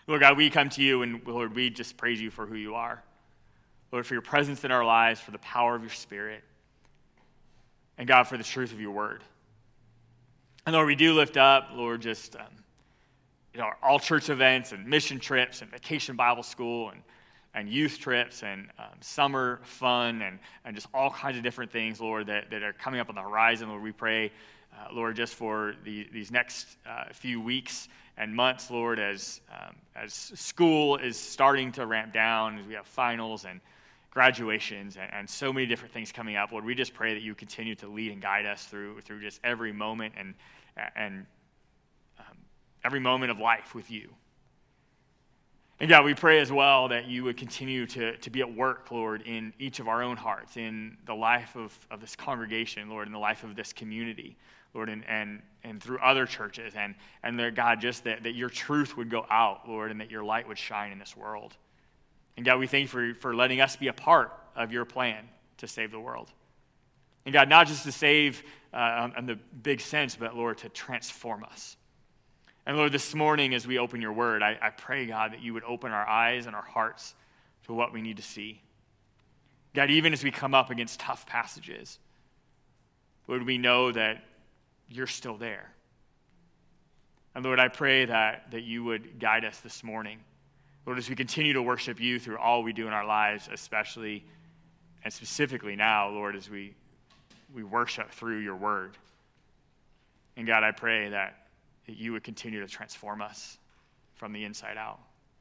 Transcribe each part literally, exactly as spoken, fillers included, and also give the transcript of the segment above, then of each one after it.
Lord God, we come to you, and Lord, we just praise you for who you are. Lord, for your presence in our lives, for the power of your Spirit, and God, for the truth of your word. And Lord, we do lift up, Lord, just um, you know, all church events and mission trips and vacation Bible school and, and youth trips and um, summer fun and, and just all kinds of different things, Lord, that, that are coming up on the horizon. Lord, we pray, uh, Lord, just for the, these next uh, few weeks and months, Lord, as um, as school is starting to ramp down, as we have finals and graduations and, and so many different things coming up, Lord, we just pray that you continue to lead and guide us through through just every moment and and um, every moment of life with you. And God, we pray as well that you would continue to, to be at work, Lord, in each of our own hearts, in the life of, of this congregation, Lord, in the life of this community, Lord, and and, and through other churches. And, and Lord God, just that, that your truth would go out, Lord, and that your light would shine in this world. And God, we thank you for, for letting us be a part of your plan to save the world. And God, not just to save uh, in the big sense, but Lord, to transform us. And Lord, this morning as we open your word, I, I pray, God, that you would open our eyes and our hearts to what we need to see. God, even as we come up against tough passages, Lord, we know that you're still there. And Lord, I pray that, that you would guide us this morning. Lord, as we continue to worship you through all we do in our lives, especially and specifically now, Lord, as we, we worship through your word. And God, I pray that, that you would continue to transform us from the inside out.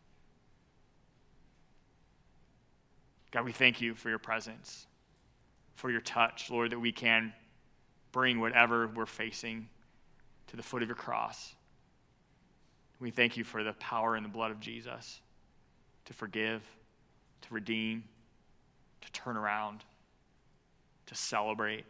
God, we thank you for your presence, for your touch, Lord, that we can bring whatever we're facing to the foot of your cross. We thank you for the power and the blood of Jesus to forgive, to redeem, to turn around, to celebrate.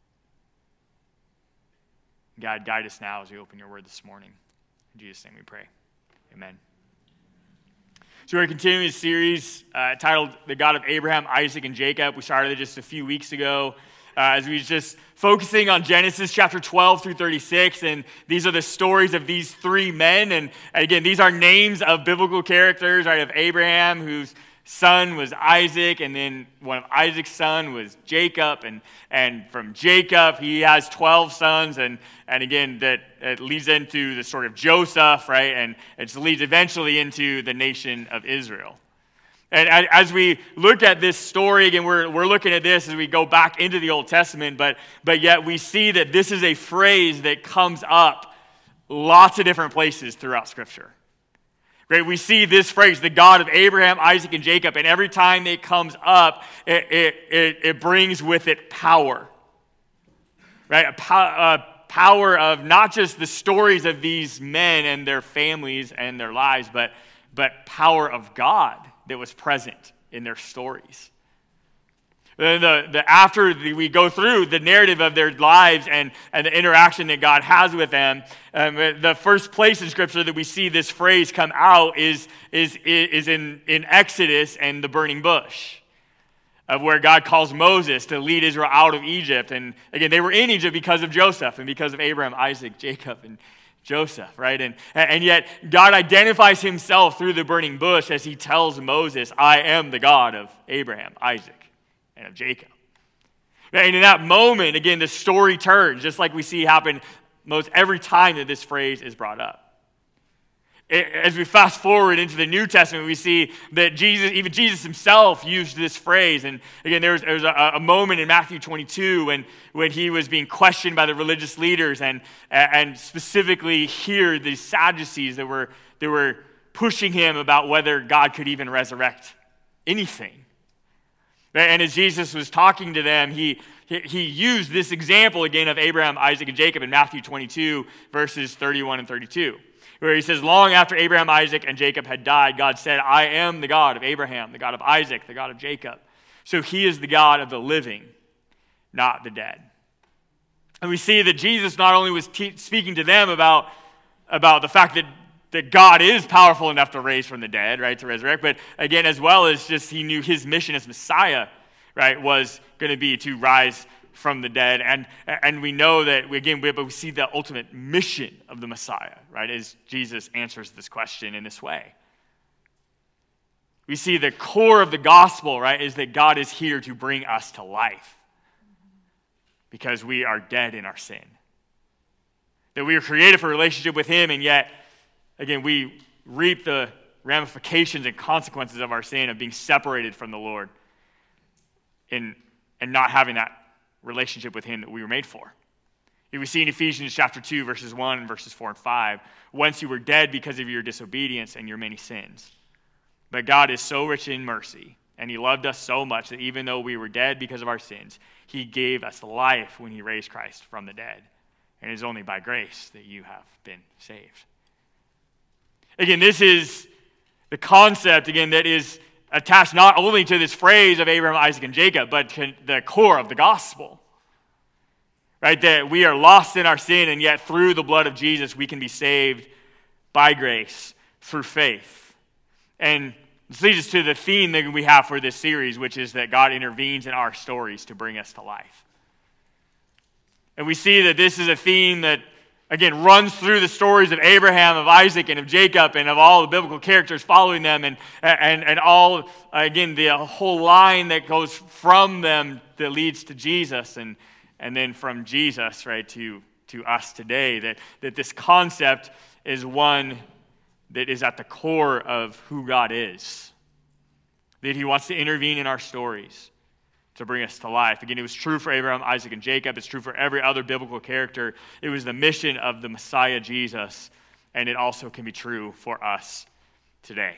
God, guide us now as we open your word this morning. In Jesus' name we pray. Amen. So we're continuing this series uh, titled The God of Abraham, Isaac, and Jacob. We started it just a few weeks ago uh, as we were just focusing on Genesis chapter twelve through thirty-six. And these are the stories of these three men. And again, these are names of biblical characters, right? Of Abraham, whose son was Isaac, and then one of Isaac's son was Jacob, and and from Jacob he has twelve sons, and and again that it leads into the story of Joseph, right, and it leads eventually into the nation of Israel. And as we look at this story, again, we're we're looking at this as we go back into the Old Testament, but but yet we see that this is a phrase that comes up lots of different places throughout Scripture. Right, we see this phrase, the God of Abraham, Isaac, and Jacob, and every time it comes up, it, it, it, it brings with it power. Right, a, po- a power of not just the stories of these men and their families and their lives, but, but power of God that was present in their stories. The, the, after the, we go through the narrative of their lives and, and the interaction that God has with them, um, the first place in Scripture that we see this phrase come out is, is, is in, in Exodus and the burning bush, of where God calls Moses to lead Israel out of Egypt. And again, they were in Egypt because of Joseph and because of Abraham, Isaac, Jacob, and Joseph, right? And, and yet God identifies himself through the burning bush as he tells Moses, I am the God of Abraham, Isaac, and of Jacob. And in that moment, again, the story turns, just like we see happen most every time that this phrase is brought up. As we fast forward into the New Testament, we see that Jesus, even Jesus himself, used this phrase. And again, there was, there was a, a moment in Matthew twenty-two when, when he was being questioned by the religious leaders, and, and specifically here, the Sadducees that were, that were pushing him about whether God could even resurrect anything. And as Jesus was talking to them, he, he used this example again of Abraham, Isaac, and Jacob in Matthew twenty-two, verses thirty-one and thirty-two, where he says, long after Abraham, Isaac, and Jacob had died, God said, I am the God of Abraham, the God of Isaac, the God of Jacob. So he is the God of the living, not the dead. And we see that Jesus not only was te- speaking to them about, about the fact that that God is powerful enough to raise from the dead, right, to resurrect. But again, as well as just he knew his mission as Messiah, right, was going to be to rise from the dead. And and we know that, we, again, we, but we see the ultimate mission of the Messiah, right, as Jesus answers this question in this way. We see the core of the gospel, right, is that God is here to bring us to life because we are dead in our sin. That we were created for a relationship with him, and yet, again, we reap the ramifications and consequences of our sin, of being separated from the Lord and, and not having that relationship with him that we were made for. We see in Ephesians chapter two, verses one and verses four and five, once you were dead because of your disobedience and your many sins. But God is so rich in mercy, and he loved us so much that even though we were dead because of our sins, he gave us life when he raised Christ from the dead. And it is only by grace that you have been saved. Again, this is the concept, again, that is attached not only to this phrase of Abraham, Isaac, and Jacob, but to the core of the gospel. Right? That we are lost in our sin, and yet through the blood of Jesus, we can be saved by grace, through faith. And this leads us to the theme that we have for this series, which is that God intervenes in our stories to bring us to life. And we see that this is a theme that, again, runs through the stories of Abraham, of Isaac, and of Jacob, and of all the biblical characters following them, and, and, and all, again, the whole line that goes from them that leads to Jesus, and, and then from Jesus, right, to, to us today, that, that this concept is one that is at the core of who God is. That he wants to intervene in our stories to bring us to life. Again, it was true for Abraham, Isaac, and Jacob. It's true for every other biblical character. It was the mission of the Messiah, Jesus, and it also can be true for us today.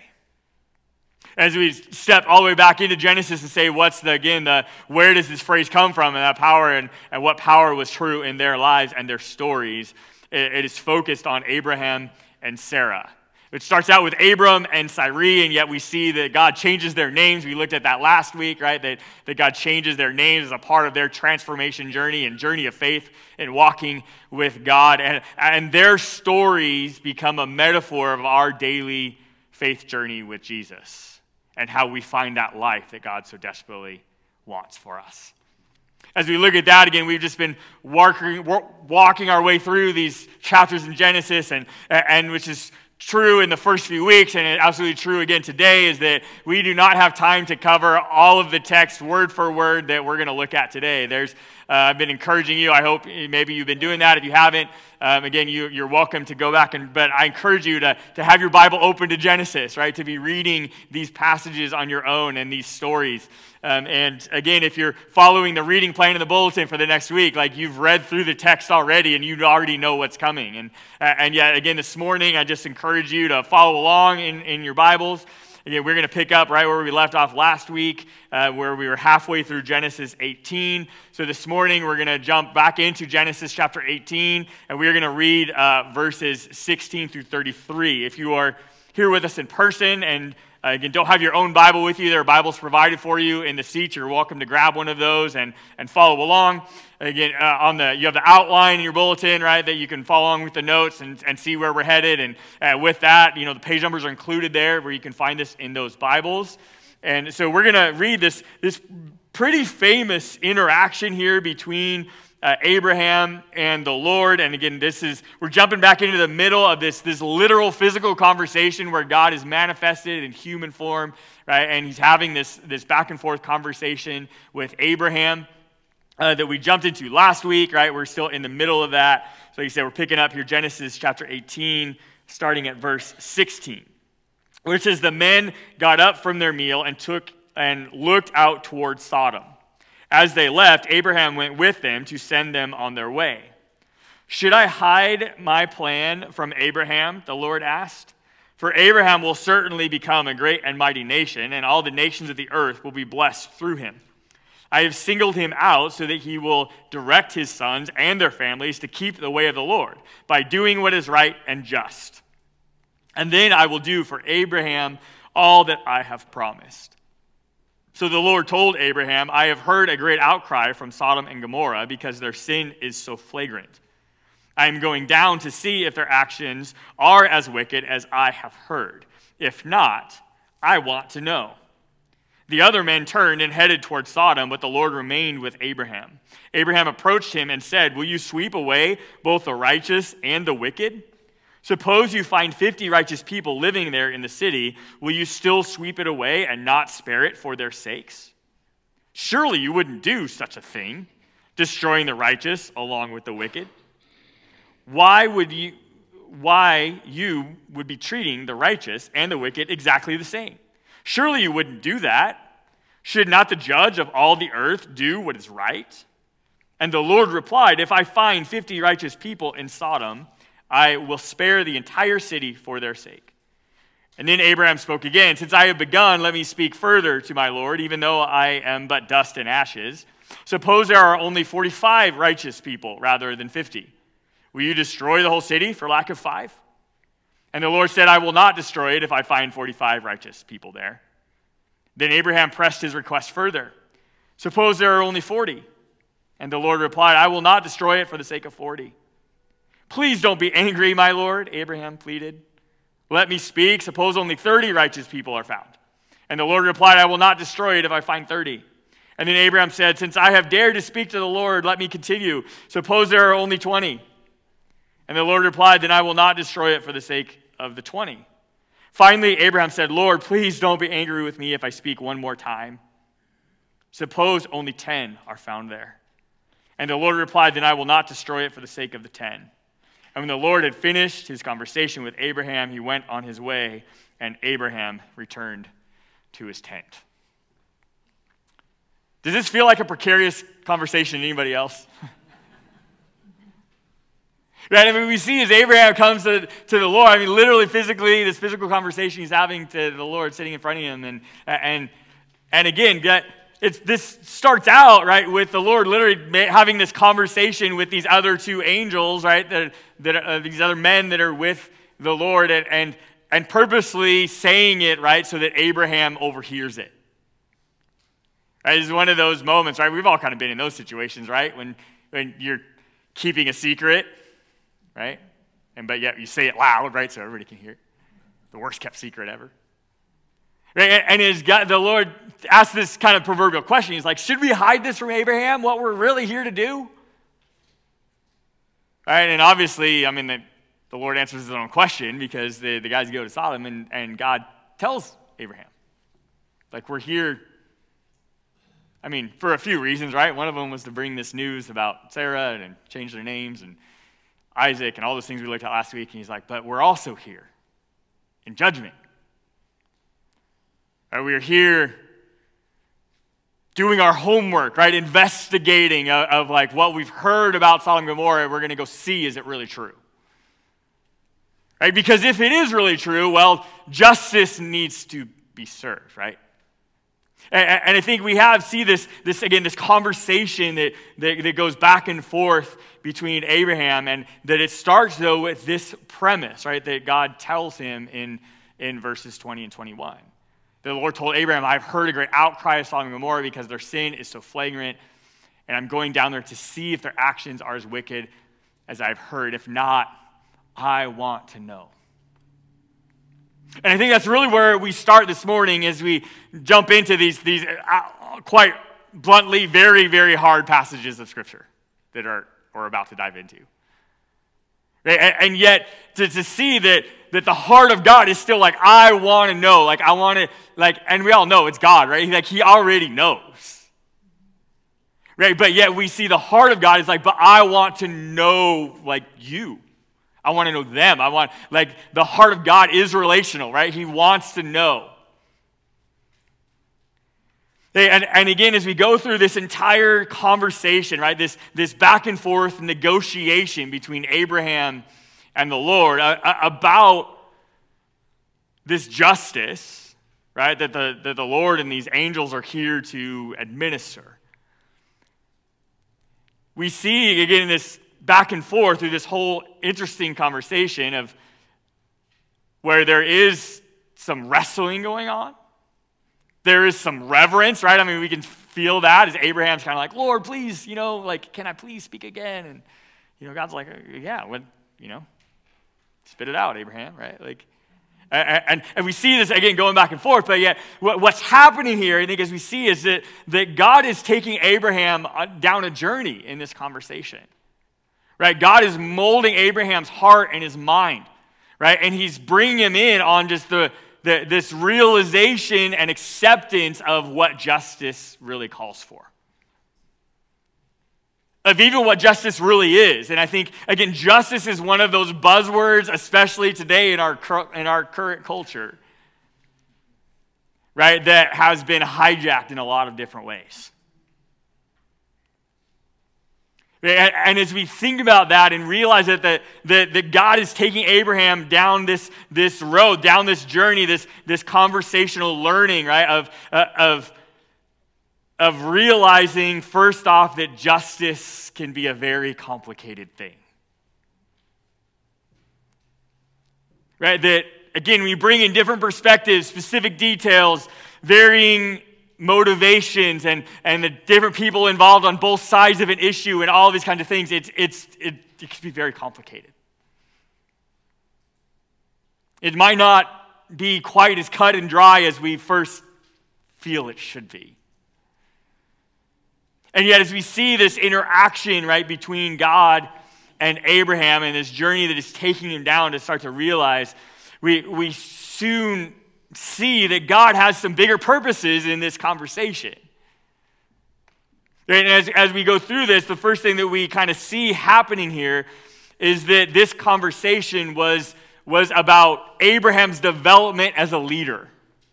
As we step all the way back into Genesis and say, what's the, again, the where does this phrase come from, and that power, and, and what power was true in their lives and their stories, it, it is focused on Abraham and Sarah. It starts out with Abram and Sarai, and yet we see that God changes their names. We looked at that last week, right? That, that God changes their names as a part of their transformation journey and journey of faith and walking with God. And, and their stories become a metaphor of our daily faith journey with Jesus and how we find that life that God so desperately wants for us. As we look at that again, we've just been walking, walking our way through these chapters in Genesis, and, and which is true in the first few weeks, and it's absolutely true again today, is that we do not have time to cover all of the text word for word that we're going to look at today. There's, uh, I've been encouraging you. I hope maybe you've been doing that. If you haven't, um, again, you, you're welcome to go back, and but I encourage you to, to have your Bible open to Genesis, right? To be reading these passages on your own and these stories. Um, and again, if you're following the reading plan in the bulletin for the next week, like you've read through the text already and you already know what's coming. And uh, and yet, again, this morning, I just encourage you to follow along in, in your Bibles. Again, we're going to pick up right where we left off last week, uh, where we were halfway through Genesis eighteen. So this morning, we're going to jump back into Genesis chapter eighteen, and we're going to read uh, verses sixteen through thirty-three. If you are here with us in person and Uh, again, don't have your own Bible with you. There are Bibles provided for you in the seats. You're welcome to grab one of those and, and follow along. Again, uh, on the you have the outline in your bulletin, right, that you can follow along with the notes and, and see where we're headed. And uh, with that, you know, the page numbers are included there where you can find this in those Bibles. And so we're going to read this, this pretty famous interaction here between Uh, Abraham and the Lord. And again, this is, we're jumping back into the middle of this, this literal physical conversation where God is manifested in human form, right? And he's having this, this back and forth conversation with Abraham uh, that we jumped into last week, right? We're still in the middle of that. So like you said, we're picking up here Genesis chapter eighteen, starting at verse sixteen, where it says, "The men got up from their meal and took and looked out toward Sodom. As they left, Abraham went with them to send them on their way. 'Should I hide my plan from Abraham?' the Lord asked. 'For Abraham will certainly become a great and mighty nation, and all the nations of the earth will be blessed through him. I have singled him out so that he will direct his sons and their families to keep the way of the Lord by doing what is right and just. And then I will do for Abraham all that I have promised.' So the Lord told Abraham, 'I have heard a great outcry from Sodom and Gomorrah because their sin is so flagrant. I am going down to see if their actions are as wicked as I have heard. If not, I want to know.' The other men turned and headed toward Sodom, but the Lord remained with Abraham. Abraham approached him and said, 'Will you sweep away both the righteous and the wicked?' Suppose you find fifty righteous people living there in the city. Will you still sweep it away and not spare it for their sakes? Surely you wouldn't do such a thing, destroying the righteous along with the wicked. Why would you, why you would be treating the righteous and the wicked exactly the same? Surely you wouldn't do that. Should not the judge of all the earth do what is right? And the Lord replied, if I find fifty righteous people in Sodom, I will spare the entire city for their sake. And then Abraham spoke again, since I have begun, let me speak further to my Lord, even though I am but dust and ashes. Suppose there are only forty-five righteous people rather than fifty. Will you destroy the whole city for lack of five? And the Lord said, I will not destroy it if I find forty-five righteous people there. Then Abraham pressed his request further. Suppose there are only forty. And the Lord replied, I will not destroy it for the sake of forty. Please don't be angry, my Lord, Abraham pleaded. Let me speak. Suppose only thirty righteous people are found. And the Lord replied, I will not destroy it if I find thirty. And then Abraham said, since I have dared to speak to the Lord, let me continue. Suppose there are only twenty. And the Lord replied, then I will not destroy it for the sake of the twenty. Finally, Abraham said, Lord, please don't be angry with me if I speak one more time. Suppose only ten are found there. And the Lord replied, then I will not destroy it for the sake of the ten. And when the Lord had finished his conversation with Abraham, he went on his way, and Abraham returned to his tent. Does this feel like a precarious conversation to anybody else? Right? I mean, we see as Abraham comes to, to the Lord, I mean, literally, physically, this physical conversation he's having to the Lord sitting in front of him. And, and, and again, it's, this starts out, right, with the Lord literally having this conversation with these other two angels, right, that, that uh, these other men that are with the Lord, and, and, and purposely saying it, right, so that Abraham overhears it. Right? It's one of those moments, right? We've all kind of been in those situations, right? When, when you're keeping a secret, right? And but yet you say it loud, right? So everybody can hear it. The worst kept secret ever. Right? And as God, the Lord asked this kind of proverbial question. He's like, should we hide this from Abraham, what we're really here to do? Right? And obviously, I mean, the, the Lord answers his own question because the, the guys go to Sodom and, and God tells Abraham, like, we're here, I mean, for a few reasons, right? One of them was to bring this news about Sarah and change their names and Isaac and all those things we looked at last week. And he's like, but we're also here in judgment. Right? We're here doing our homework, right? Investigating of, of like what we've heard about Sodom and Gomorrah. We're going to go see, is it really true? Right? Because if it is really true, well, justice needs to be served, right? And, and I think we have, see this, this again, this conversation that, that, that goes back and forth between Abraham, and that it starts, though, with this premise, right, that God tells him in, in verses twenty and twenty-one. The Lord told Abraham, I've heard a great outcry of Sodom and Gomorrah because their sin is so flagrant, and I'm going down there to see if their actions are as wicked as I've heard. If not, I want to know. And I think that's really where we start this morning as we jump into these, these uh, quite bluntly very, very hard passages of Scripture that are we're about to dive into. Right? And, and yet, to, to see that, that the heart of God is still like, I want to know. Like, I want to, like, and we all know it's God, right? Like, he already knows. Right? But yet we see the heart of God is like, but I want to know, like, you. I want to know them. I want, like, the heart of God is relational, right? He wants to know. And, and again, as we go through this entire conversation, right, this, this back and forth negotiation between Abraham and the Lord uh, about this justice, right, that the, that the Lord and these angels are here to administer. We see, again, this back and forth through this whole interesting conversation of where there is some wrestling going on. There is some reverence, right? I mean, we can feel that as Abraham's kind of like, Lord, please, you know, like, can I please speak again? And, you know, God's like, yeah, what, you know, spit it out, Abraham, right? Like, and, and, and we see this, again, going back and forth, but yet what, what's happening here, I think, as we see is that, that God is taking Abraham down a journey in this conversation, right? God is molding Abraham's heart and his mind right? And he's bringing him in on just the, the this realization and acceptance of what justice really calls for. Of even what justice really is. And I think, again, justice is one of those buzzwords, especially today in our, in our current culture, right, that has been hijacked in a lot of different ways. And, and as we think about that and realize that, the, that, that God is taking Abraham down this, this road, down this journey, this, this conversational learning, right, of, uh, of of realizing, first off, that justice can be a very complicated thing. Right? That, again, we bring in different perspectives, specific details, varying motivations, and, and the different people involved on both sides of an issue and all these kinds of things. It's, it's, it, it can be very complicated. It might not be quite as cut and dry as we first feel it should be. And yet, as we see this interaction, right, between God and Abraham and this journey that is taking him down to start to realize, we, we soon see that God has some bigger purposes in this conversation. And as, as we go through this, the first thing that we kind of see happening here is that this conversation was, was about Abraham's development as a leader.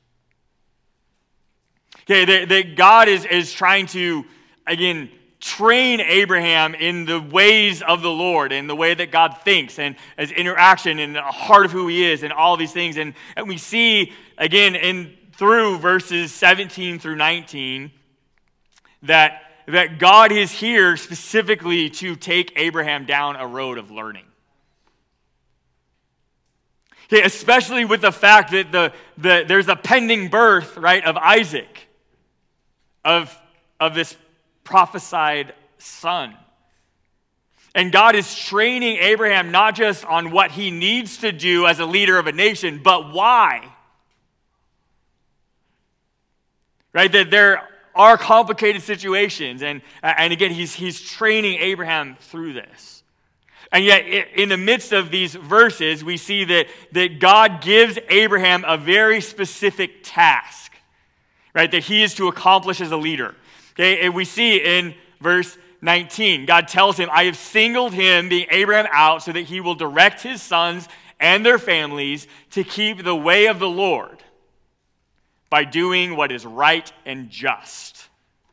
Okay, that, that God is, is trying to, again, train Abraham in the ways of the Lord and the way that God thinks and as interaction and the heart of who he is and all these things. And, and we see, again, in through verses seventeen through nineteen, that, that God is here specifically to take Abraham down a road of learning. Okay, especially with the fact that the, the there's a pending birth, right, of Isaac, of, of this prophesied son. And God is training Abraham not just on what he needs to do as a leader of a nation, but why. Right? That there are complicated situations. And, and again, he's, he's training Abraham through this. And yet, in the midst of these verses, we see that, that God gives Abraham a very specific task, right, that he is to accomplish as a leader. Okay, and we see in verse nineteen, God tells him, I have singled him, being Abraham, out so that he will direct his sons and their families to keep the way of the Lord by doing what is right and just.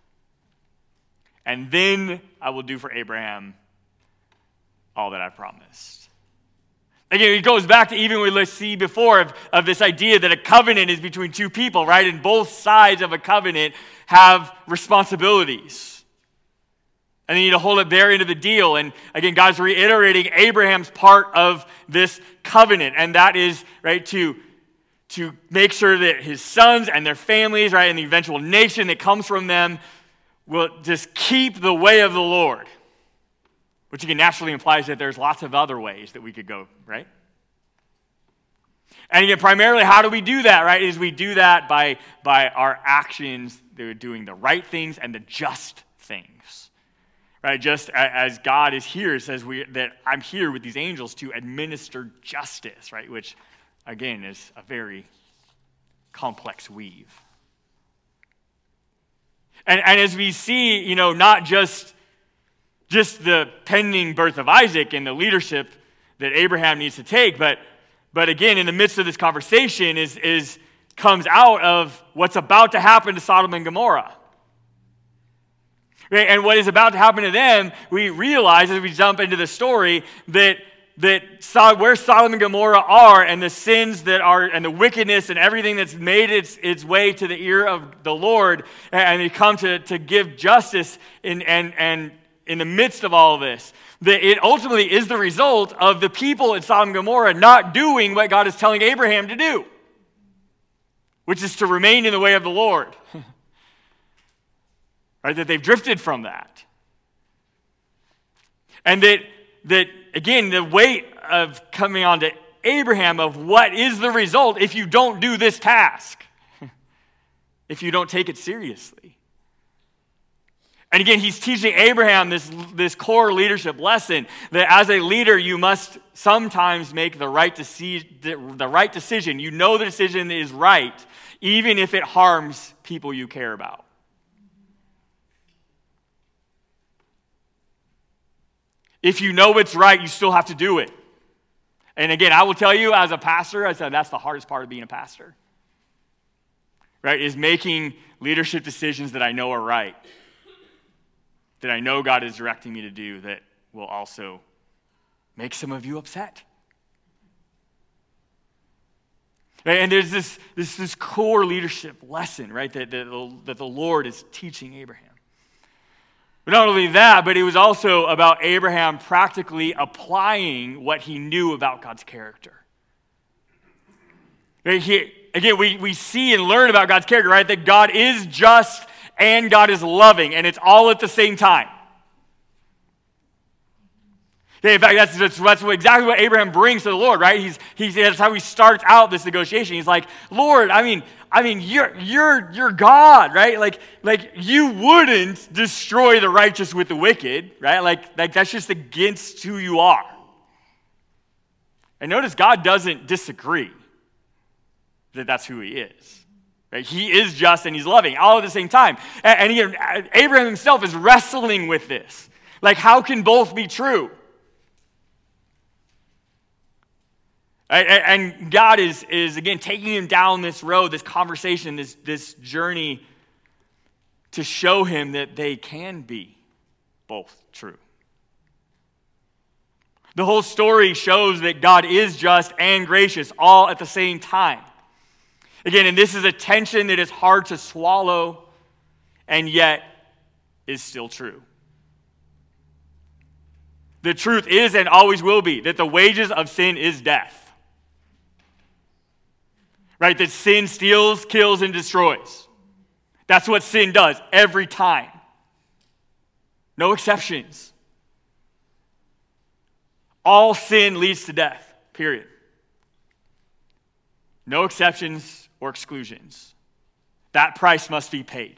And then I will do for Abraham all that I promised. Again, it goes back to even what we see before of, of this idea that a covenant is between two people, right? And both sides of a covenant have responsibilities. And they need to hold up their end of the deal. And again, God's reiterating Abraham's part of this covenant. And that is, right, to, to make sure that his sons and their families, right, and the eventual nation that comes from them will just keep the way of the Lord. Which again naturally implies that there's lots of other ways that we could go, right? And again, primarily, how do we do that, right? Is we do that by, by our actions, they're doing the right things and the just things, right? Just as God is here, says we that I'm here with these angels to administer justice, right? Which, again, is a very complex weave. And, and as we see, you know, not just Just the pending birth of Isaac and the leadership that Abraham needs to take, but but again, in the midst of this conversation is, is comes out of what's about to happen to Sodom and Gomorrah. Right? And what is about to happen to them, we realize as we jump into the story that that where Sodom and Gomorrah are and the sins that are and the wickedness and everything that's made its, its way to the ear of the Lord, and they come to, to give justice in, and and in the midst of all of this, that it ultimately is the result of the people in Sodom and Gomorrah not doing what God is telling Abraham to do, which is to remain in the way of the Lord. Right? That they've drifted from that. And that, that, again, the weight of coming on to Abraham of what is the result if you don't do this task, if you don't take it seriously. And again, he's teaching Abraham this, this core leadership lesson that as a leader, you must sometimes make the right, deci- the, the right decision. You know the decision is right, even if it harms people you care about. If you know it's right, you still have to do it. And again, I will tell you as a pastor, I said that's the hardest part of being a pastor. Right? Is making leadership decisions that I know are right. That I know God is directing me to do that will also make some of you upset. And there's this, this, this core leadership lesson, right, that, that, that the Lord is teaching Abraham. But not only that, but it was also about Abraham practically applying what he knew about God's character. Right? He, again, we, we see and learn about God's character, right, that God is just and God is loving, and it's all at the same time. Okay, in fact, that's, that's, that's what, exactly what Abraham brings to the Lord, right? He's, he's, that's how he starts out this negotiation. He's like, Lord, I mean, I mean, you're, you're, you're God, right? Like, like you wouldn't destroy the righteous with the wicked, right? Like, like that's just against who you are. And notice God doesn't disagree that that's who he is. Right? He is just and he's loving all at the same time. And, and he, Abraham himself is wrestling with this. Like, how can both be true? Right? And God is, is, again, taking him down this road, this conversation, this, this journey to show him that they can be both true. The whole story shows that God is just and gracious all at the same time. Again, and this is a tension that is hard to swallow and yet is still true. The truth is and always will be that the wages of sin is death. Right? That sin steals, kills, and destroys. That's what sin does every time. No exceptions. All sin leads to death, period. No exceptions or exclusions. That price must be paid.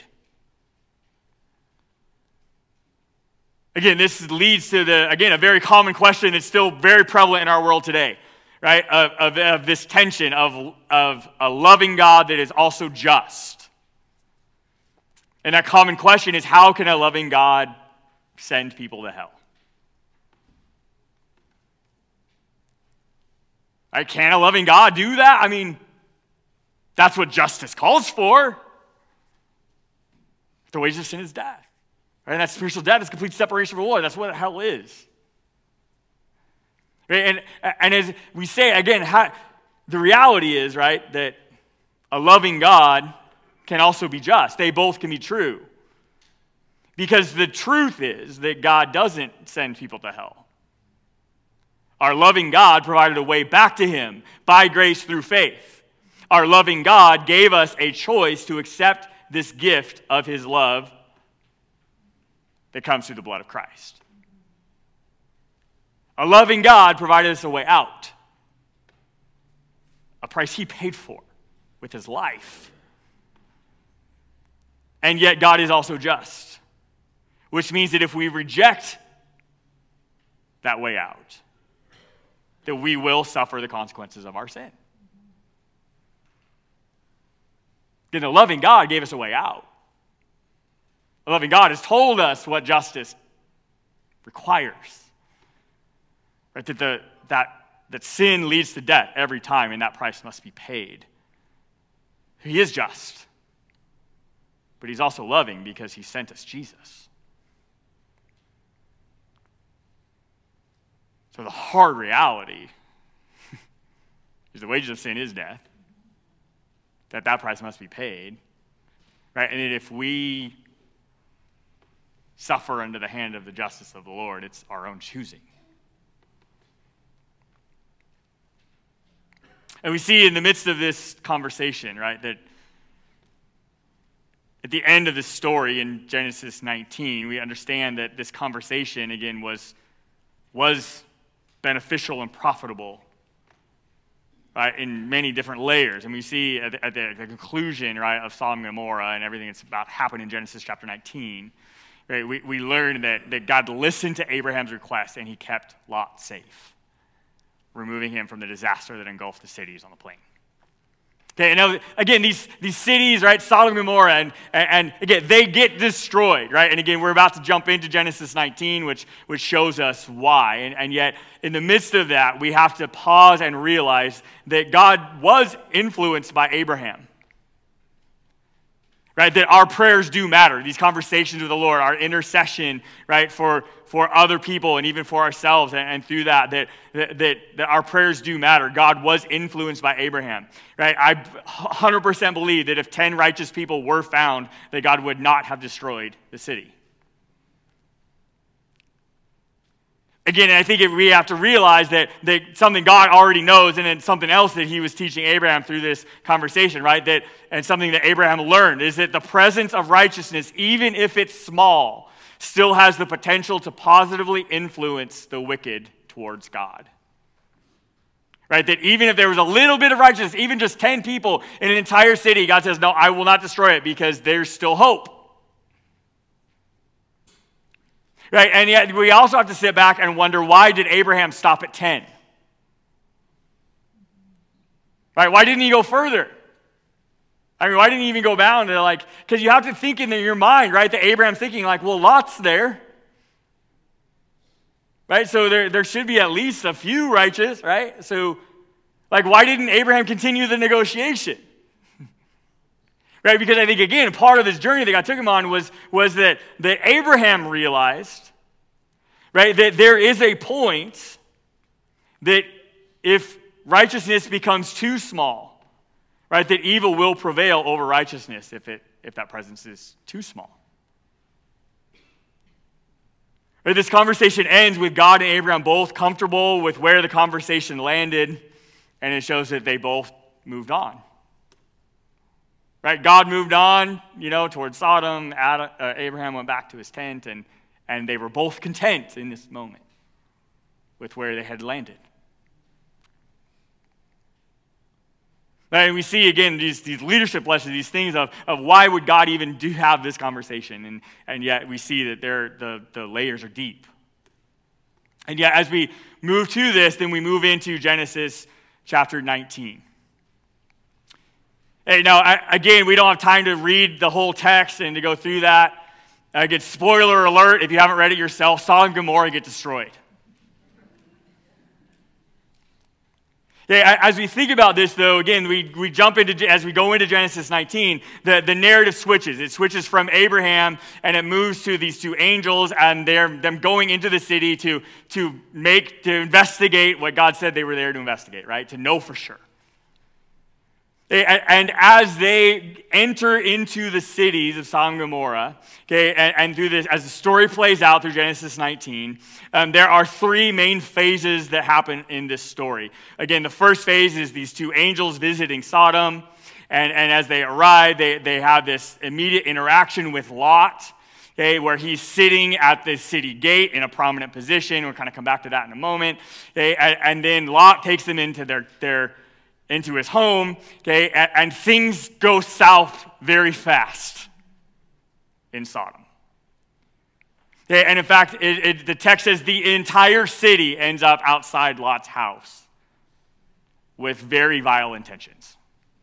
Again, this leads to the, again, a very common question that's still very prevalent in our world today, right? Of, of, of this tension of, of a loving God that is also just. And that common question is, how can a loving God send people to hell? Right? Can a loving God do that? I mean, that's what justice calls for. The wages of sin is death. Right? And that spiritual death is complete separation from the Lord. That's what hell is. Right? And, and as we say, again, how, the reality is, right, that a loving God can also be just. They both can be true. Because the truth is that God doesn't send people to hell. Our loving God provided a way back to him by grace through faith. Our loving God gave us a choice to accept this gift of his love that comes through the blood of Christ. A loving God provided us a way out, a price he paid for with his life. And yet God is also just, which means that if we reject that way out, that we will suffer the consequences of our sin. Then the loving God gave us a way out. The loving God has told us what justice requires. Right? That, the, that, that sin leads to death every time, and that price must be paid. He is just. But he's also loving because he sent us Jesus. So the hard reality is the wages of sin is death. That that price must be paid. Right? And if we suffer under the hand of the justice of the Lord, it's our own choosing. And we see in the midst of this conversation, right, that at the end of this story in Genesis nineteen, we understand that this conversation, again, was, was beneficial and profitable, right, in many different layers. And we see at the, at the, the conclusion, right, of Sodom and Gomorrah and everything that's about happened in Genesis chapter nineteen, Right? We, we learn that, that God listened to Abraham's request and he kept Lot safe, removing him from the disaster that engulfed the cities on the plain. Okay, and now, again, these, these cities, right, Sodom and Gomorrah, and, and, and again, they get destroyed, right? And again, we're about to jump into Genesis nineteen, which, which shows us why. And, and yet, in the midst of that, we have to pause and realize that God was influenced by Abraham. Right, that our prayers do matter. These conversations with the Lord, our intercession, right, for, for other people and even for ourselves, and, and through that, that, that, that, that our prayers do matter. God was influenced by Abraham. Right, I one hundred percent believe that if ten righteous people were found, that God would not have destroyed the city. Again, I think we have to realize that, that something God already knows, and then something else that he was teaching Abraham through this conversation, right? That, and something that Abraham learned is that the presence of righteousness, even if it's small, still has the potential to positively influence the wicked towards God. Right? That even if there was a little bit of righteousness, even just ten people in an entire city, God says, no, I will not destroy it because there's still hope. Right, and yet we also have to sit back and wonder, why did Abraham stop at ten? Right, why didn't he go further? I mean, why didn't he even go down to like, because you have to think in your mind, right, that Abraham's thinking like, well, Lot's there. Right, so there, there should be at least a few righteous, right? So, like, why didn't Abraham continue the negotiation? Right, because I think, again, part of this journey that God took him on was, was that, that Abraham realized, right, that there is a point that if righteousness becomes too small, right, that evil will prevail over righteousness if, it, if that presence is too small. Right, this conversation ends with God and Abraham both comfortable with where the conversation landed, and it shows that they both moved on. Right, God moved on, you know, towards Sodom. Adam, uh, Abraham went back to his tent, and, and they were both content in this moment with where they had landed. And we see, again, these, these leadership lessons, these things of, of why would God even do have this conversation, and, and yet we see that they're, the, the layers are deep. And yet as we move to this, then we move into Genesis chapter nineteen. Hey, now, I, again, we don't have time to read the whole text and to go through that. Again, spoiler alert, if you haven't read it yourself, Sodom and Gomorrah get destroyed. Yeah, as we think about this, though, again, we, we jump into, as we go into Genesis nineteen, the, the narrative switches. It switches from Abraham, and it moves to these two angels, and they're them going into the city to, to make, to investigate what God said they were there to investigate, right? To know for sure. And as they enter into the cities of Sodom and Gomorrah, okay, and, and through this, as the story plays out through Genesis nineteen, um, there are three main phases that happen in this story. Again, the first phase is these two angels visiting Sodom, and, and as they arrive, they, they have this immediate interaction with Lot, okay, where he's sitting at the city gate in a prominent position. We'll kind of come back to that in a moment. Okay, and, and then Lot takes them into their their into his home, okay, and, and things go south very fast in Sodom. Okay, and in fact, it, it, the text says the entire city ends up outside Lot's house with very vile intentions.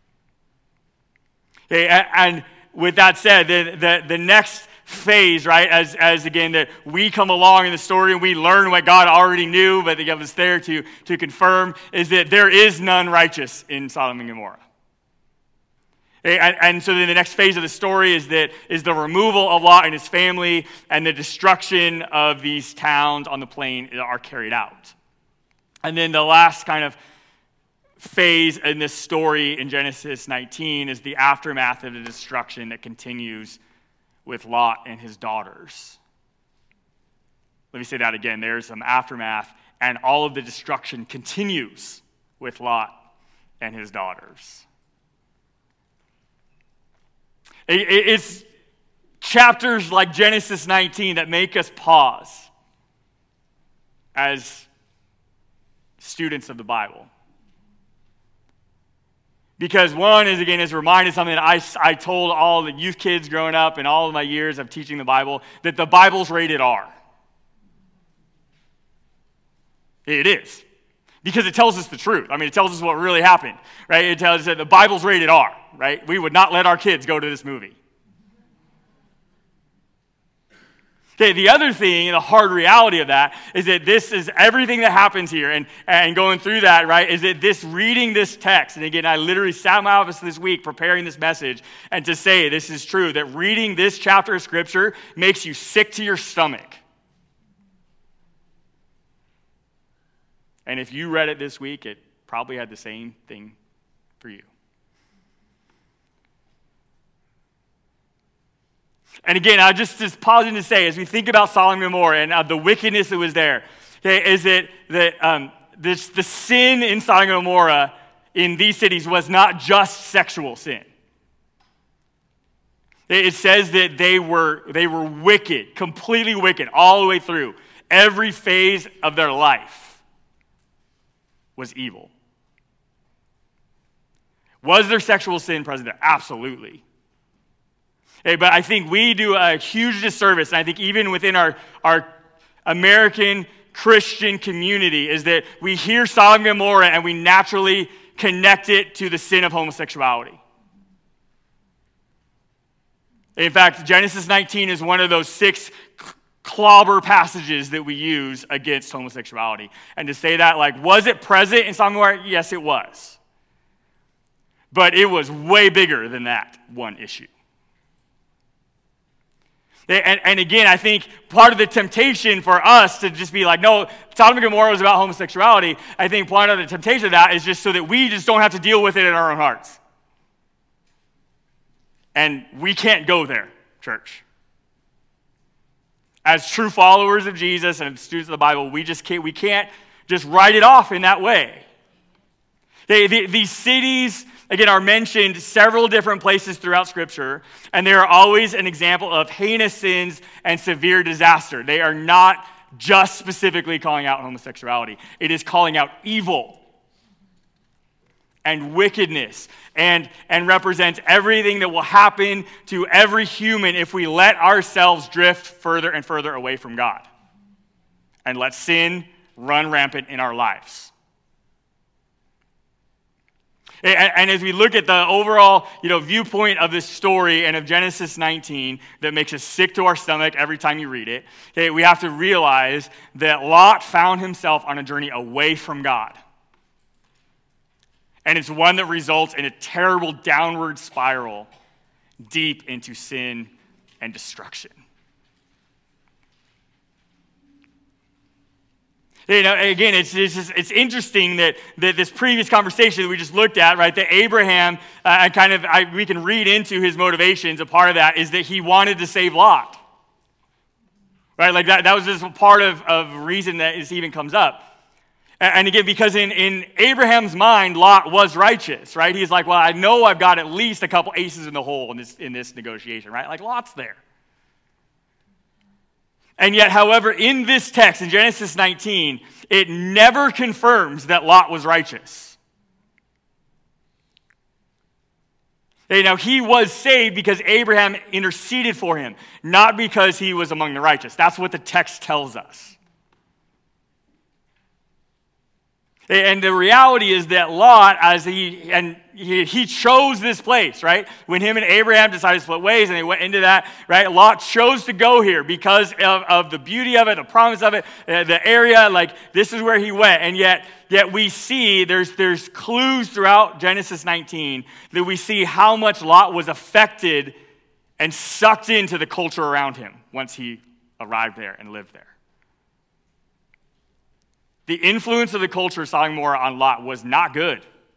Okay, and, and with that said, the, the, the next phase, right, as, as again, that we come along in the story and we learn what God already knew, but that God was there to, to confirm, is that there is none righteous in Sodom and Gomorrah. And, and so then the next phase of the story is that is the removal of Lot and his family, and the destruction of these towns on the plain are carried out. And then the last kind of phase in this story in Genesis nineteen is the aftermath of the destruction that continues with Lot and his daughters. Let me say that again. There's some aftermath, and all of the destruction continues with Lot and his daughters. It's chapters like Genesis nineteen that make us pause as students of the Bible. Because one is, again, is reminded something that I, I told all the youth kids growing up and all of my years of teaching the Bible, that the Bible's rated R. It is. Because it tells us the truth. I mean, it tells us what really happened, right? It tells us that the Bible's rated R, right? We would not let our kids go to this movie. Okay, the other thing, the hard reality of that, is that this is everything that happens here, and, and going through that, right, is that this, reading this text, and again, I literally sat in my office this week preparing this message, and to say this is true, that reading this chapter of Scripture makes you sick to your stomach. And if you read it this week, it probably had the same thing for you. And again, I just, just pausing to say, as we think about Sodom and Gomorrah and uh, the wickedness that was there, okay, is it that um, this, the sin in Sodom and Gomorrah in these cities was not just sexual sin. It, it says that they were, they were wicked, completely wicked, all the way through. Every phase of their life was evil. Was there sexual sin present there? Absolutely. Hey, but I think we do a huge disservice, and I think even within our, our American Christian community, is that we hear Sodom and Gomorrah and we naturally connect it to the sin of homosexuality. In fact, Genesis nineteen is one of those six clobber passages that we use against homosexuality. And to say that, like, was it present in Sodom and Gomorrah? Yes, it was. But it was way bigger than that one issue. And, and again, I think part of the temptation for us to just be like, no, Sodom and Gomorrah was about homosexuality. I think part of the temptation of that is just so that we just don't have to deal with it in our own hearts. And we can't go there, church. As true followers of Jesus and students of the Bible, we just can't, we can't just write it off in that way. They, the, these cities, again, are mentioned several different places throughout Scripture, and they are always an example of heinous sins and severe disaster. They are not just specifically calling out homosexuality. It is calling out evil and wickedness, and, and represents everything that will happen to every human if we let ourselves drift further and further away from God and let sin run rampant in our lives. And as we look at the overall, you know, viewpoint of this story and of Genesis nineteen that makes us sick to our stomach every time you read it, okay, we have to realize that Lot found himself on a journey away from God. And it's one that results in a terrible downward spiral deep into sin and destruction. You know, again, it's it's, just, it's interesting that, that this previous conversation that we just looked at, right, that Abraham, uh, kind of, I, we can read into his motivations. A part of that is that he wanted to save Lot, right? Like that, that was just a part of of reason that this even comes up. And, and again, because in in Abraham's mind, Lot was righteous, right? He's like, well, I know I've got at least a couple aces in the hole in this in this negotiation, right? Like Lot's there. And yet, however, in this text, in Genesis nineteen, it never confirms that Lot was righteous. Okay, now, he was saved because Abraham interceded for him, not because he was among the righteous. That's what the text tells us. And the reality is that Lot, as he, and he, he chose this place, right? When him and Abraham decided to split ways and they went into that, right? Lot chose to go here because of, of the beauty of it, the promise of it, uh, the area, like this is where he went. And yet, yet we see, there's, there's clues throughout Genesis nineteen that we see how much Lot was affected and sucked into the culture around him once he arrived there and lived there. The influence of the culture of Sodom and Gomorrah on Lot was not good.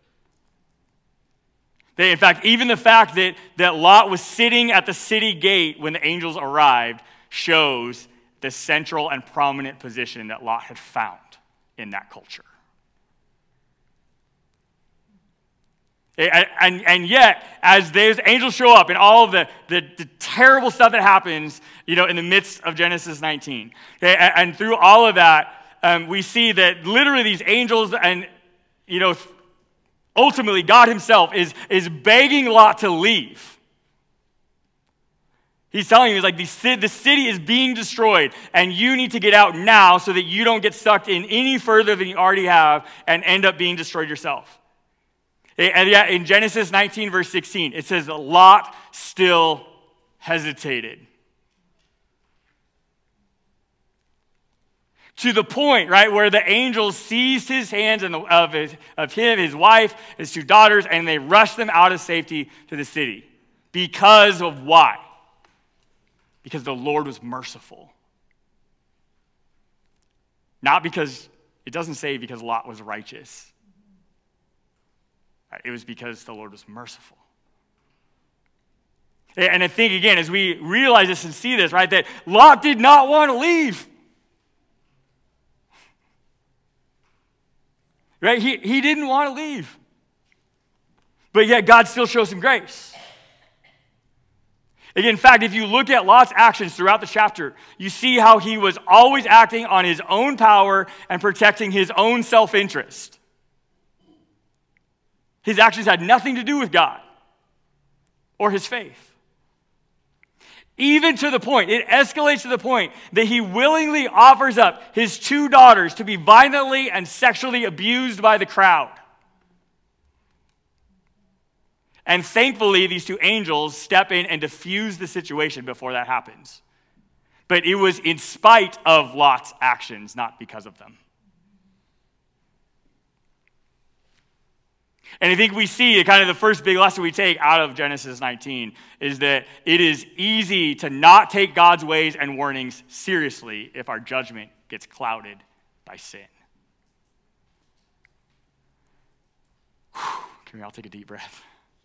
They, in fact, even the fact that, that Lot was sitting at the city gate when the angels arrived shows the central and prominent position that Lot had found in that culture. And, and, and yet, as those angels show up and all of the, the, the terrible stuff that happens, you know, in the midst of Genesis nineteen, okay, and, and through all of that, Um, we see that literally these angels and, you know, ultimately, God himself is, is begging Lot to leave. He's telling you, he's like, the, the city is being destroyed, and you need to get out now so that you don't get sucked in any further than you already have and end up being destroyed yourself. And yet, in Genesis nineteen, verse sixteen, it says that Lot still hesitated. To the point, right, where the angels seized his hands and of, his, of him, his wife, his two daughters, and they rushed them out of safety to the city. Because of why? Because the Lord was merciful. Not because, it doesn't say because Lot was righteous. It was because the Lord was merciful. And I think, again, as we realize this and see this, right, that Lot did not want to leave. Right? He, he didn't want to leave. But yet God still shows him grace. Again, in fact, if you look at Lot's actions throughout the chapter, you see how he was always acting on his own power and protecting his own self-interest. His actions had nothing to do with God or his faith. Even to the point, it escalates to the point that he willingly offers up his two daughters to be violently and sexually abused by the crowd. And thankfully, these two angels step in and diffuse the situation before that happens. But it was in spite of Lot's actions, not because of them. And I think we see kind of the first big lesson we take out of Genesis nineteen is that it is easy to not take God's ways and warnings seriously if our judgment gets clouded by sin. Whew. Can we all take a deep breath?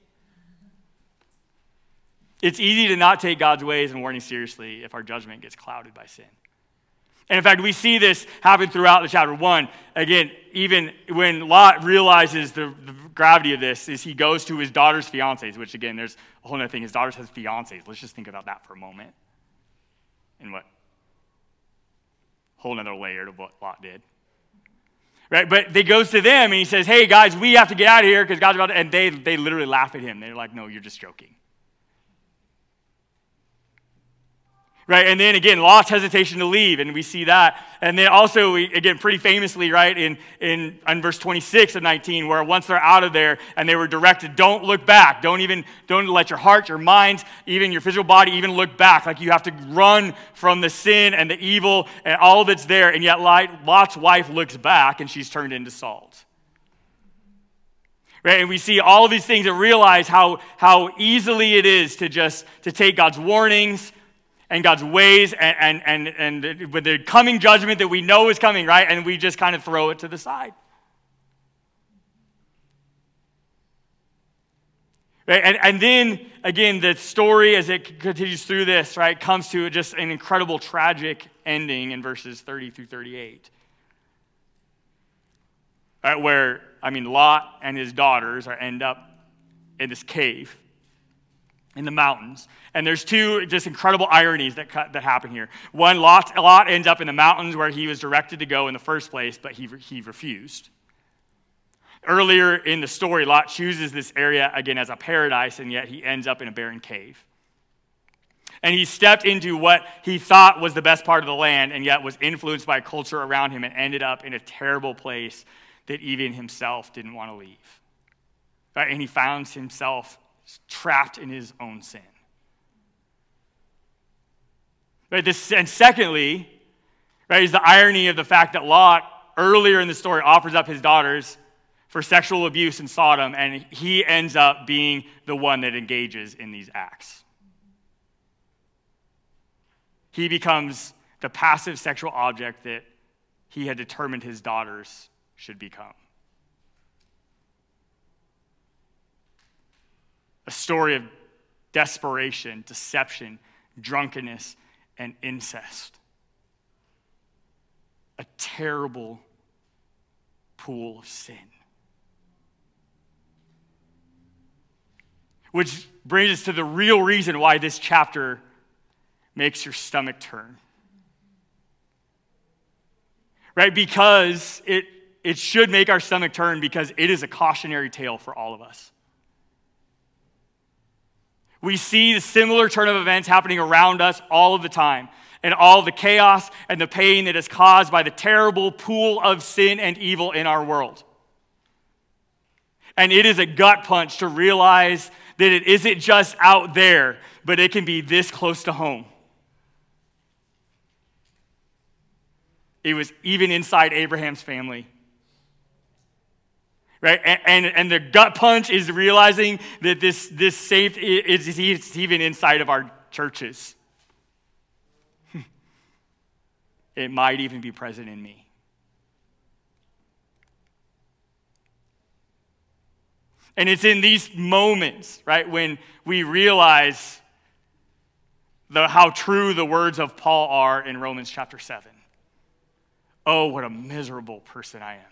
It's easy to not take God's ways and warnings seriously if our judgment gets clouded by sin. And in fact, we see this happen throughout the chapter. One, again, even when Lot realizes the, the gravity of this, is he goes to his daughter's fiancés, which again, there's a whole other thing. His daughters has fiancés. Let's just think about that for a moment. And what? Whole other layer of what Lot did. Right? But they goes to them and he says, hey guys, we have to get out of here because God's about to, and they, they literally laugh at him. They're like, no, you're just joking. Right, and then again, Lot's hesitation to leave, and we see that. And then also, we, again, pretty famously, right, in, in, in verse twenty-six of nineteen, where once they're out of there and they were directed, don't look back. Don't even, don't let your heart, your mind, even your physical body even look back. Like you have to run from the sin and the evil and all that's there. And yet Lot's wife looks back and she's turned into salt. Right, and we see all of these things and realize how, how easily it is to just to take God's warnings and God's ways, and, and, and, and with the coming judgment that we know is coming, right? And we just kind of throw it to the side. Right? And, and then, again, the story as it continues through this, right, comes to just an incredible tragic ending in verses thirty through thirty-eight. Right, where, I mean, Lot and his daughters are end up in this cave in the mountains. And there's two just incredible ironies that that happen here. One, Lot, Lot ends up in the mountains where he was directed to go in the first place, but he, he refused. Earlier in the story, Lot chooses this area, again, as a paradise, and yet he ends up in a barren cave. And he stepped into what he thought was the best part of the land, and yet was influenced by a culture around him and ended up in a terrible place that even himself didn't want to leave. Right? And he found himself trapped in his own sin. Right, this, and secondly, right, is the irony of the fact that Lot, earlier in the story, offers up his daughters for sexual abuse in Sodom, and he ends up being the one that engages in these acts. He becomes the passive sexual object that he had determined his daughters should become. A story of desperation, deception, drunkenness, and incest. A terrible pool of sin. Which brings us to the real reason why this chapter makes your stomach turn. Right? Because it it should make our stomach turn because it is a cautionary tale for all of us. We see the similar turn of events happening around us all of the time, and all the chaos and the pain that is caused by the terrible pool of sin and evil in our world. And it is a gut punch to realize that it isn't just out there, but it can be this close to home. It was even inside Abraham's family. Right? And, and, and the gut punch is realizing that this, this safe is, is even inside of our churches. It might even be present in me. And it's in these moments, right, when we realize the, how true the words of Paul are in Romans chapter seven. Oh, what a miserable person I am.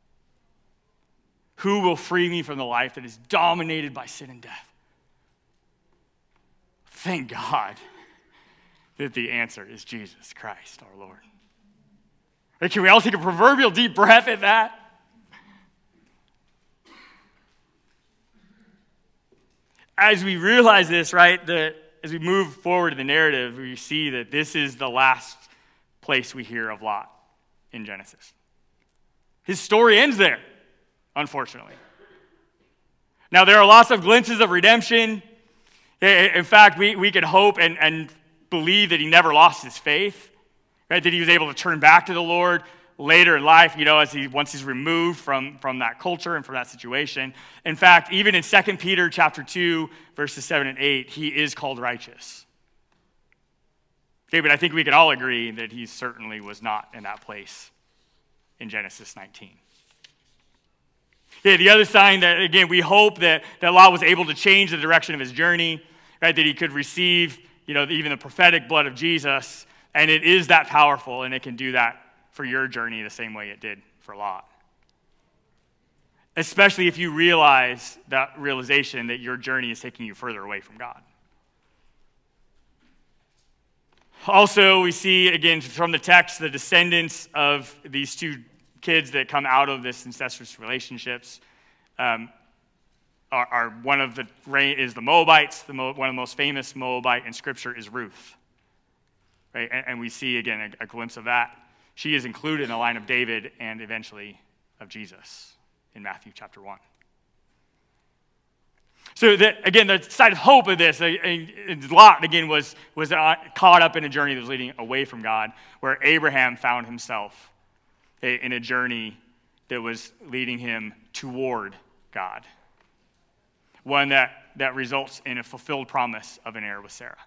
Who will free me from the life that is dominated by sin and death? Thank God that the answer is Jesus Christ, our Lord. Right, can we all take a proverbial deep breath at that? As we realize this, right, that as we move forward in the narrative, we see that this is the last place we hear of Lot in Genesis. His story ends there, unfortunately. Now, there are lots of glimpses of redemption. In fact, we, we can hope and, and believe that he never lost his faith, right? That he was able to turn back to the Lord later in life, you know, as he once he's removed from, from that culture and from that situation. In fact, even in Second Peter chapter two, verses seven and eight, he is called righteous. Okay, but I think we can all agree that he certainly was not in that place in Genesis nineteen. Okay, the other sign that, again, we hope that, that Lot was able to change the direction of his journey, right? That he could receive, you know, even the prophetic blood of Jesus, and it is that powerful, and it can do that for your journey the same way it did for Lot. Especially if you realize that realization that your journey is taking you further away from God. Also, we see, again, from the text, the descendants of these two kids that come out of this incestuous relationships um, are, are one of the is the Moabites. The Mo, one of the most famous Moabite in Scripture is Ruth. Right, and, and we see again a, a glimpse of that. She is included in the line of David and eventually of Jesus in Matthew chapter one. So that, again, the side of hope of this, a, a, Lot, again, was, was caught up in a journey that was leading away from God, where Abraham found himself a, in a journey that was leading him toward God. One that, that results in a fulfilled promise of an heir with Sarah.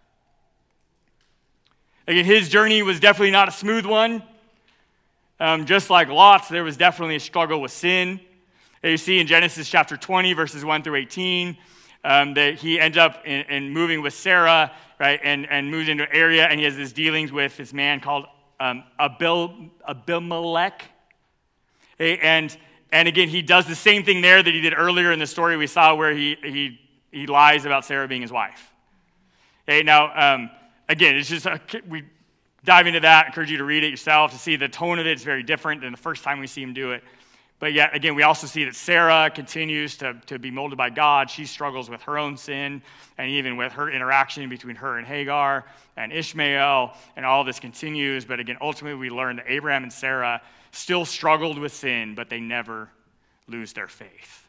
Again, his journey was definitely not a smooth one. Um, just like Lot's, there was definitely a struggle with sin. You see in Genesis chapter twenty, verses one through eighteen, um, that he ends up in, in moving with Sarah, right, and, and moves into an area, and he has this dealings with this man called um, Abil, Abimelech. And, and again, he does the same thing there that he did earlier in the story we saw where he, he, he lies about Sarah being his wife. Okay, now, um, again, it's just, a, we dive into that. I encourage you to read it yourself to see the tone of it is very different than the first time we see him do it. But yet, again, we also see that Sarah continues to, to be molded by God. She struggles with her own sin, and even with her interaction between her and Hagar and Ishmael, and all this continues. But again, ultimately, we learn that Abraham and Sarah still struggled with sin, but they never lose their faith.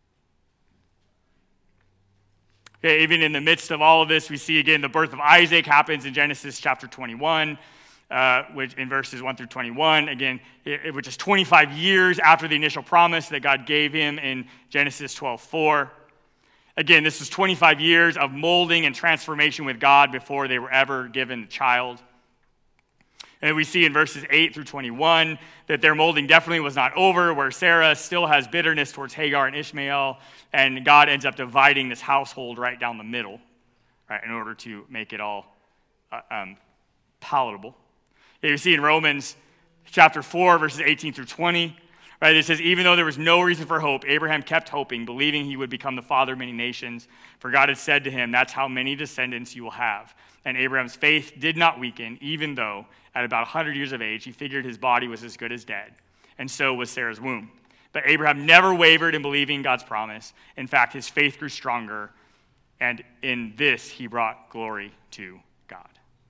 Okay, even in the midst of all of this, we see again the birth of Isaac happens in Genesis chapter twenty-one. Uh, which in verses one through twenty-one, again, it, which is twenty-five years after the initial promise that God gave him in Genesis twelve four. Again, this was twenty-five years of molding and transformation with God before they were ever given a child. And we see in verses eight through twenty-one that their molding definitely was not over, where Sarah still has bitterness towards Hagar and Ishmael, and God ends up dividing this household right down the middle, right, in order to make it all uh, um, palatable. You see in Romans chapter four, verses eighteen through twenty, right, it says, even though there was no reason for hope, Abraham kept hoping, believing he would become the father of many nations. For God had said to him, that's how many descendants you will have. And Abraham's faith did not weaken, even though at about one hundred years of age, he figured his body was as good as dead, and so was Sarah's womb. But Abraham never wavered in believing God's promise. In fact, his faith grew stronger, and in this he brought glory to God.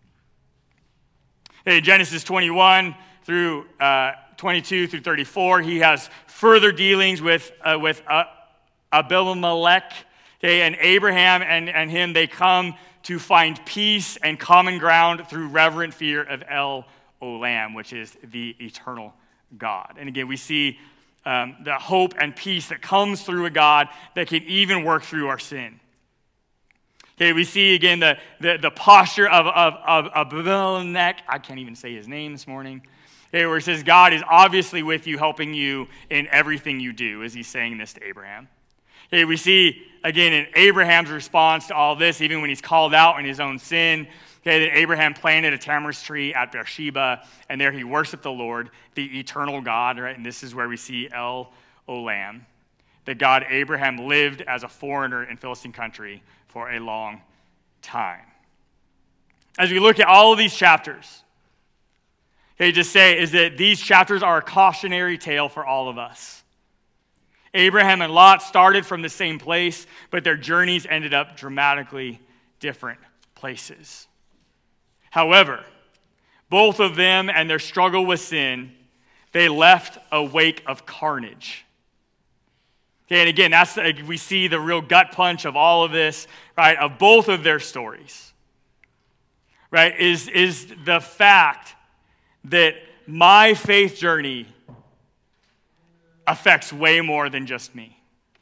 In Genesis twenty-one through uh, twenty-two through thirty-four, he has further dealings with uh, with uh, Abimelech. Okay, and Abraham and, and him, they come to find peace and common ground through reverent fear of El Olam, which is the eternal God. And again, we see um, the hope and peace that comes through a God that can even work through our sin. Okay, we see again the, the, the posture of, of, of Abimelech. I can't even say his name this morning. Okay, where it says God is obviously with you, helping you in everything you do, as he's saying this to Abraham. Okay, we see again in Abraham's response to all this, even when he's called out in his own sin, okay, that Abraham planted a tamarisk tree at Beersheba, and there he worshiped the Lord, the eternal God, right? And this is where we see El Olam, the God Abraham lived as a foreigner in Philistine country for a long time. As we look at all of these chapters, okay, just say is that these chapters are a cautionary tale for all of us. Abraham and Lot started from the same place, but their journeys ended up dramatically different places. However, both of them and their struggle with sin, they left a wake of carnage. Okay, and again, that's the, we see the real gut punch of all of this, right? Of both of their stories, right? Is is the fact that my faith journey affects way more than just me.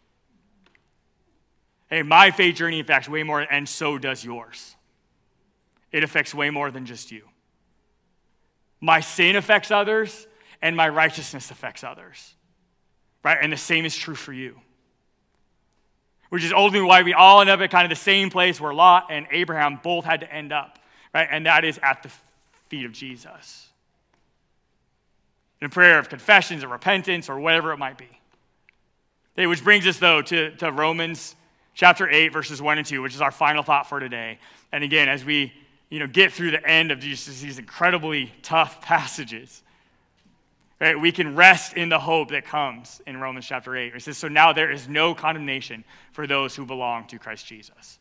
Hey, my faith journey affects way more, and so does yours. It affects way more than just you. My sin affects others, and my righteousness affects others. Right? And the same is true for you. Which is ultimately why we all end up at kind of the same place where Lot and Abraham both had to end up. Right? And that is at the feet of Jesus. In a prayer of confessions or repentance or whatever it might be. Okay, which brings us, though, to, to Romans chapter eight, verses one and two, which is our final thought for today. And again, as we you know, get through the end of these, these incredibly tough passages, right, we can rest in the hope that comes in Romans chapter eight. It says, so now there is no condemnation for those who belong to Christ Jesus.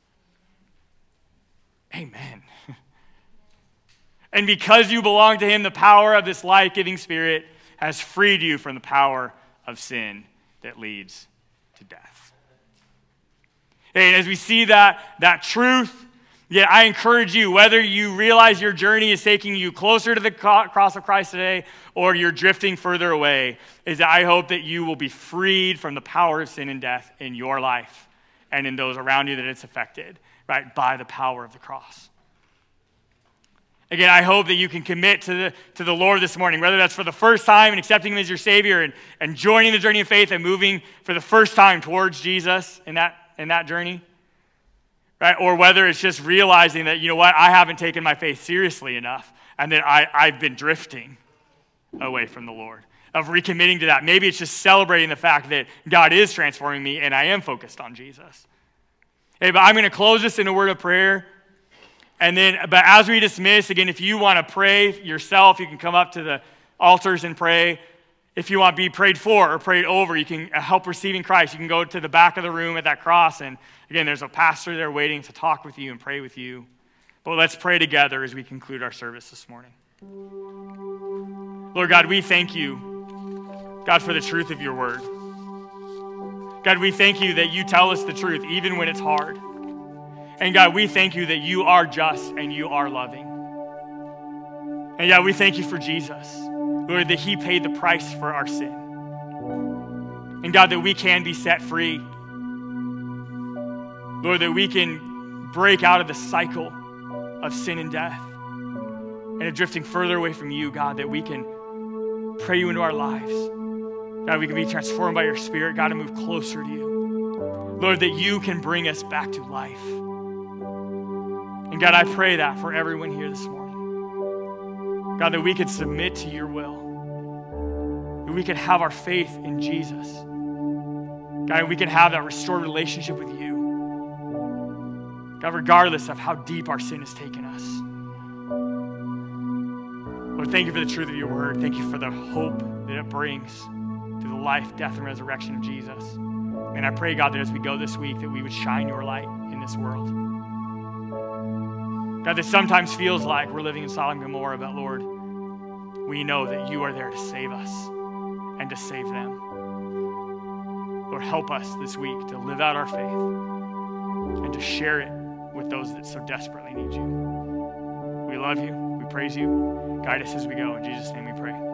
Amen. And because you belong to him, the power of this life-giving Spirit has freed you from the power of sin that leads to death. And as we see that, that truth, yeah, I encourage you, whether you realize your journey is taking you closer to the cross of Christ today or you're drifting further away, is that I hope that you will be freed from the power of sin and death in your life and in those around you that it's affected, right, by the power of the cross. Again, I hope that you can commit to the, to the Lord this morning, whether that's for the first time and accepting him as your Savior and, and joining the journey of faith and moving for the first time towards Jesus in that, in that journey, right? Or whether it's just realizing that, you know what, I haven't taken my faith seriously enough and that I, I've been drifting away from the Lord, of recommitting to that. Maybe it's just celebrating the fact that God is transforming me and I am focused on Jesus. Hey, but I'm going to close this in a word of prayer. And then, but as we dismiss, again, if you want to pray yourself, you can come up to the altars and pray. If you want to be prayed for or prayed over, you can help receiving Christ. You can go to the back of the room at that cross. And again, there's a pastor there waiting to talk with you and pray with you. But let's pray together as we conclude our service this morning. Lord God, we thank you, God, for the truth of your word. God, we thank you that you tell us the truth even when it's hard. And God, we thank you that you are just and you are loving. And God, we thank you for Jesus, Lord, that he paid the price for our sin. And God, that we can be set free. Lord, that we can break out of the cycle of sin and death and of drifting further away from you, God, that we can pray you into our lives. God, we can be transformed by your Spirit, God, and move closer to you. Lord, that you can bring us back to life. And God, I pray that for everyone here this morning. God, that we could submit to your will. That we could have our faith in Jesus. God, we can have that restored relationship with you. God, regardless of how deep our sin has taken us. Lord, thank you for the truth of your word. Thank you for the hope that it brings through the life, death, and resurrection of Jesus. And I pray, God, that as we go this week, that we would shine your light in this world. God, this sometimes feels like we're living in Sodom and Gomorrah, but Lord, we know that you are there to save us and to save them. Lord, help us this week to live out our faith and to share it with those that so desperately need you. We love you. We praise you. Guide us as we go. In Jesus' name we pray.